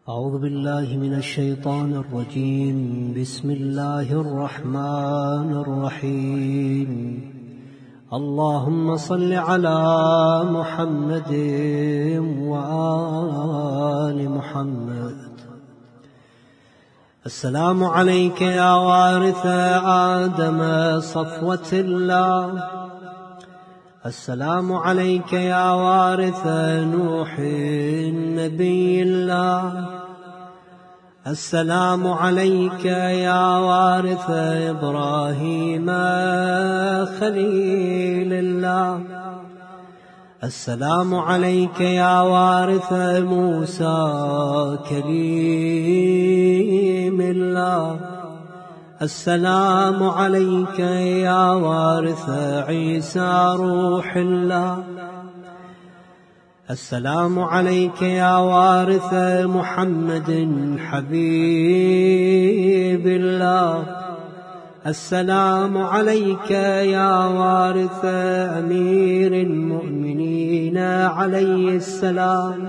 أعوذ بالله من الشيطان الرجيم. بسم الله الرحمن الرحيم. اللهم صل على محمد وآل محمد. السلام عليك يا وارث آدم صفوة الله. السلام عليك يا وارث نوح نبي الله. السلام عليك يا وارث إبراهيم خليل الله. السلام عليك يا وارث موسى كليم الله. السلام عليك يا وارث عيسى روح الله. السلام عليك يا وارث محمد حبيب الله. السلام عليك يا وارث أمير المؤمنين عليه السلام.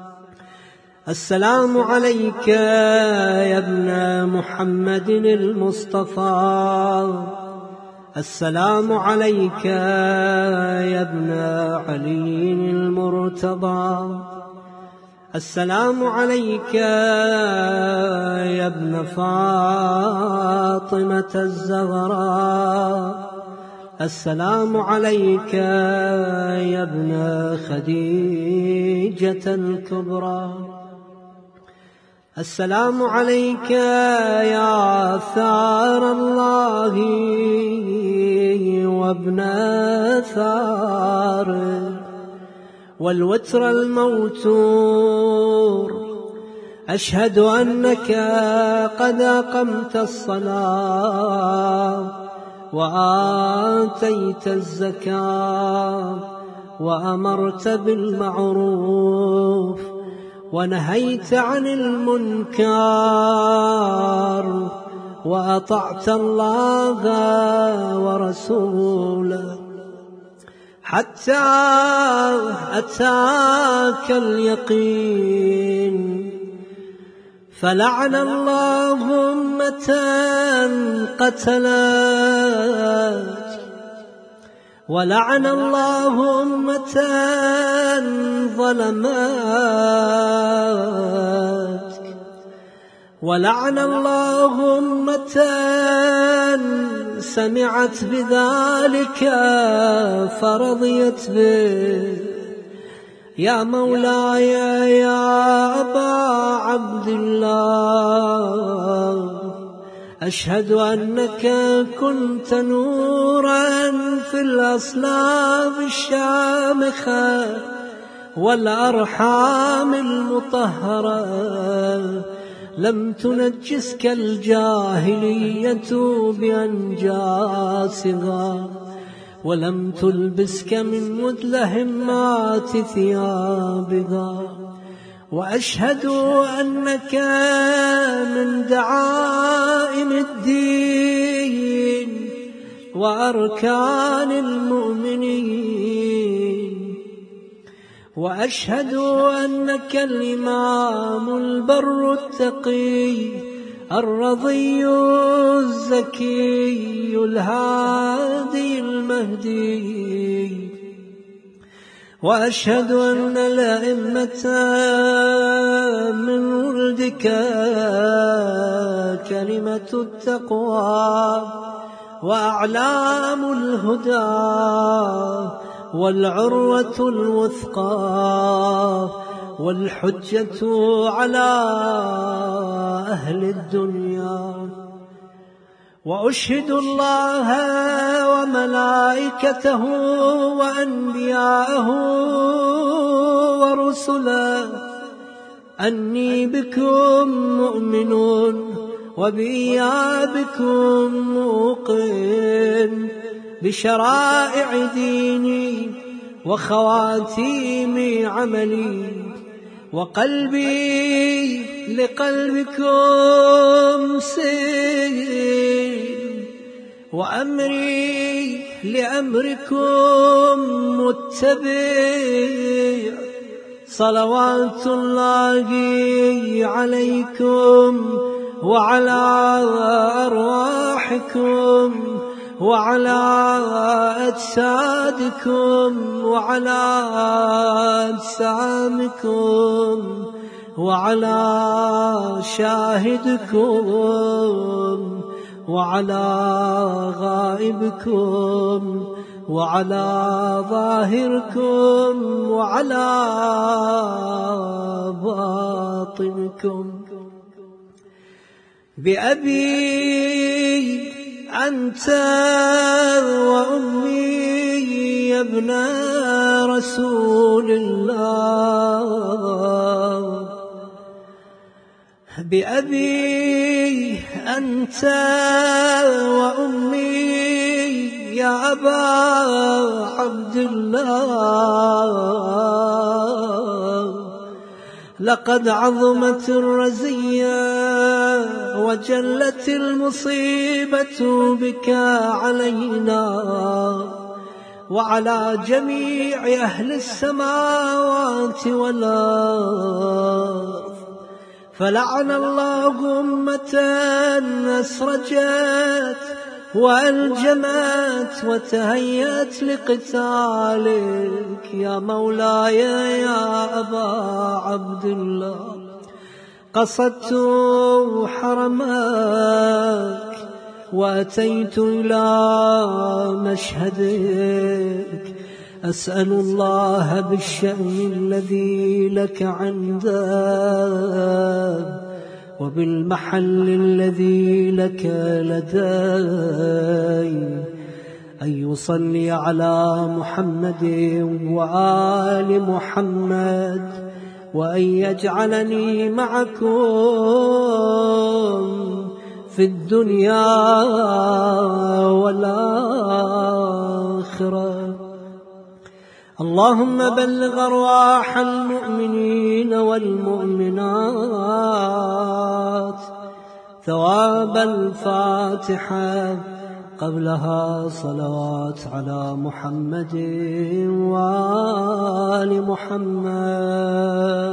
السلام عليك يا ابن محمد المصطفى. السلام عليك يا ابن علي المرتضى. السلام عليك يا ابن فاطمة الزهراء. السلام عليك يا ابن خديجة الكبرى. السلام عليك يا ثار الله وابن ثار والوتر الموتور. أشهد أنك قد أقمت الصلاة وآتيت الزكاة وأمرت بالمعروف ونهيت عن المنكر وأطعت الله ورسوله حتى أتاك اليقين. فلعن الله أمة قتلت ولعن الله أمة ظلمت ولعن الله أمة سمعت بذلك فرضيت به. يا مولاي يا أبا عبد الله، أشهد أنك كنت نورا في الأصلاب الشامخة والأرحام المطهرة. لم تنجسك الجاهلية بأنجاسها ولم تلبسك من مدلهمات ثيابها. وأشهد أنك من دعائم الدين وأركان المؤمنين. وأشهد أنك الإمام البر التقي الرضي الزكي الهادي المهدي. وأشهد أن الأئمة من ولدك كلمة التقوى وأعلام الهدى والعروة الوثقى والحجة على أهل الدنيا. وأشهد الله وملائكته وأنبياءه ورسله أني بكم مؤمن وبإيابكم موقن بشرائع ديني وخواتيم عملي. وقلبي لقلبكم سير وأمري لأمركم متبع. صلوات الله عليكم وعلى أرواحكم وعلى أجسادكم وعلى أجسامكم وعلى شاهدكم وعلى غائبكم وعلى ظاهركم وعلى باطنكم. بأبي أنت وأمي يا ابن رسول الله، بأبي أنت وأمي يا أبا عبد الله. لقد عظمت الرزية وجلت المصيبة بك علينا وعلى جميع أهل السماوات والأرض، فلعن الله أمة أسرجت وألجمت وتهيأت لقتالك يا مولاي يا أبا عبد الله. قصدت حرمك وأتيت إلى مشهدك، أسأل الله بالشأن الذي لك عنده وبالمحل الذي لك لدي أن يصلي على محمد وآل محمد، وأن يجعلني معكم في الدنيا والآخرة. اللهم بلغ أرواح المؤمنين والمؤمنات ثواب الفاتحة، قبلها صلوات على محمد وآل محمد.